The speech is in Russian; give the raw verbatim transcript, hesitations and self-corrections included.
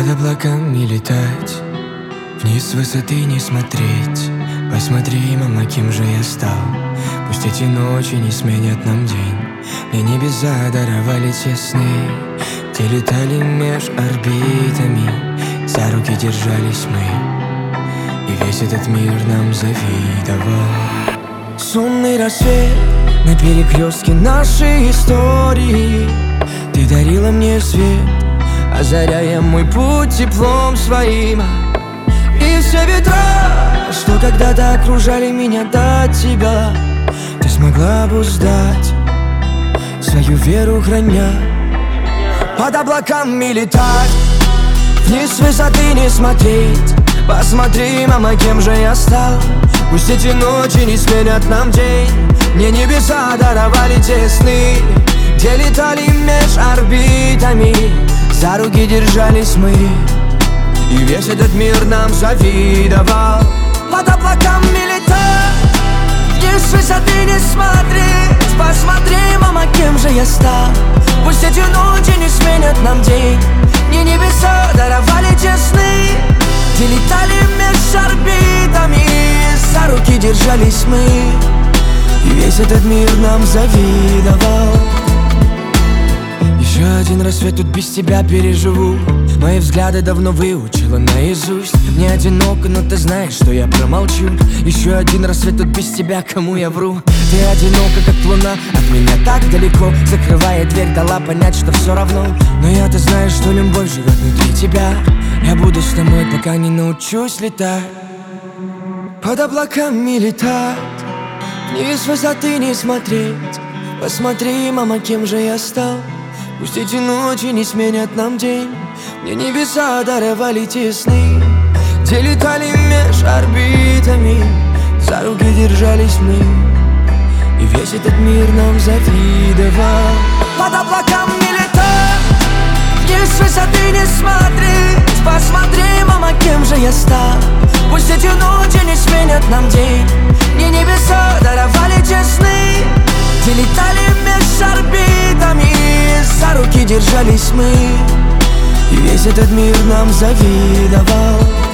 Под облаками летать, вниз с высоты не смотреть. Посмотри, мама, кем же я стал. Пусть эти ночи не сменят нам день. Мне небеса даровали те сны, где летали меж орбитами. За руки держались мы, и весь этот мир нам завидовал. Сонный рассвет на перекрестке нашей истории. Ты дарила мне свет, озаряя мой путь теплом своим. И все ветра, что когда-то окружали меня до тебя, ты смогла обуздать, свою веру храня. Под облаками летать, вниз с высоты не смотреть. Посмотри, мама, кем же я стал. Пусть эти ночи не сменят нам день. Мне небеса даровали те сны, где летали меж орбитами. За руки держались мы, и весь этот мир нам завидовал. Под облаками летать, вниз с высоты не смотреть. Посмотри, мама, кем же я стал. Пусть эти ночи не сменят нам день. Мне небеса даровали те сны, где летали меж орбитами. За руки держались мы, и весь этот мир нам завидовал. Еще один рассвет тут без тебя переживу. Мои взгляды давно выучила наизусть. Мне одиноко, но ты знаешь, что я промолчу. Еще один рассвет тут без тебя, кому я вру. Ты одинока, как луна, от меня так далеко. Закрывая дверь, дала понять, что все равно. Но я-то знаю, что любовь живет внутри тебя. Я буду с тобой, пока не научусь летать. Под облаками летать, вниз с высоты не смотреть. Посмотри, мама, кем же я стал. Пусть эти ночи не сменят нам день. Мне небеса даровали те сны, где летали меж орбитами. За руки держались мы, и весь этот мир нам завидовал. Под облаками летать, вниз с высоты не смотреть. Посмотри, мама, кем же я стал. Пусть эти ночи не сменят нам день. Мне небеса даровали те сны, где летали меж орбитами. За руки держались мы, и весь этот мир нам завидовал.